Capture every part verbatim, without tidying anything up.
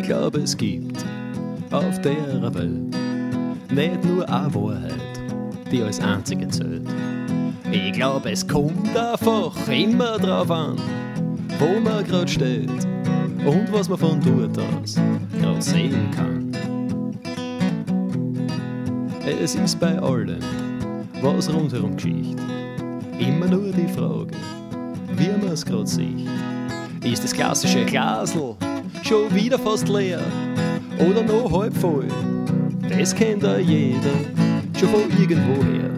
glaube, es gibt auf der Welt nicht nur eine Wahrheit, die als einzige zählt. Ich glaube, es kommt einfach immer drauf an, wo man gerade steht und was man von dort aus gerade sehen kann. Es ist bei allem, was rundherum geschieht, immer nur die Frage, wie man es gerade sieht. Ist das klassische Glasl schon wieder fast leer oder noch halb voll? Das kennt ja jeder schon von irgendwoher.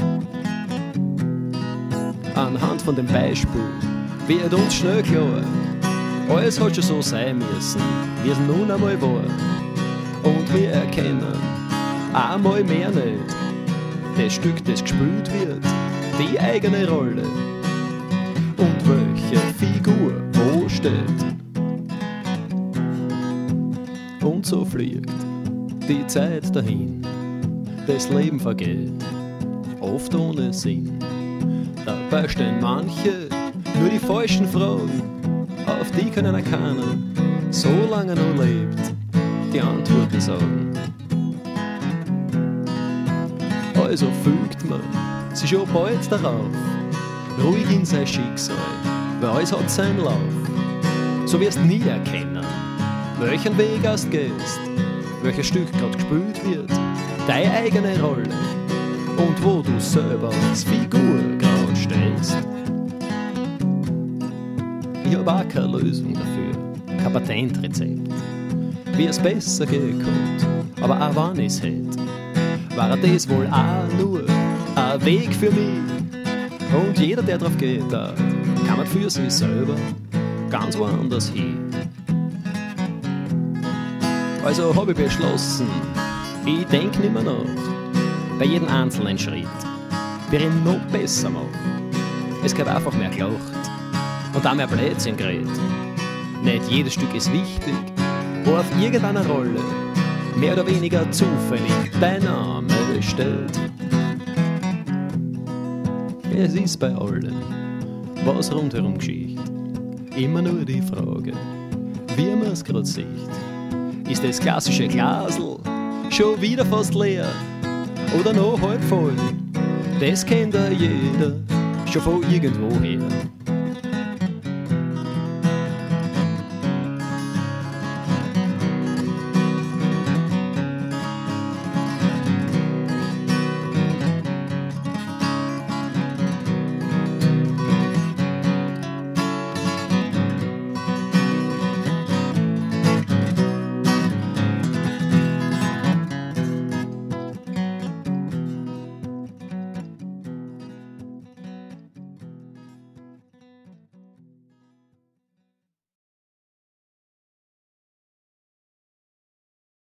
Anhand von dem Beispiel wird uns schnell klar, alles hat schon so sein müssen, wie es nun einmal war. Und wir erkennen einmal mehr nicht das Stück, das gespielt wird, die eigene Rolle und welche Figur wo steht. Und so fliegt die Zeit dahin, das Leben vergeht, oft ohne Sinn. Dabei stellen manche nur die falschen Fragen, auf die können keiner, solange noch lebt, die Antworten sagen. Also fügt man sich schon bald darauf, ruhig in sein Schicksal, weil alles hat seinen Lauf. So wirst nie erkennen, welchen Weg du gehst, welches Stück gerade gespielt wird, deine eigene Rolle und wo du selber als Figur gerade stehst. Ich habe auch keine Lösung dafür, kein Patentrezept, wie es besser gehen könnte, aber auch wenn ich es hätte, war das wohl auch nur ein Weg für mich. Und jeder, der drauf geht, kann man für sich selber ganz woanders hin. Also habe ich beschlossen, ich denke nicht mehr nach, bei jedem einzelnen Schritt, wie ich ihn noch besser mache. Es gehört einfach mehr gelacht und auch mehr Blödsinn geredet. Nicht jedes Stück ist wichtig, wo auf irgendeiner Rolle mehr oder weniger zufällig dein Name steht. Es ist bei allen, was rundherum geschieht, immer nur die Frage, wie man es gerade sieht. Ist das klassische Glasl schon wieder fast leer oder noch halb voll? Das kennt ja jeder schon von irgendwoher.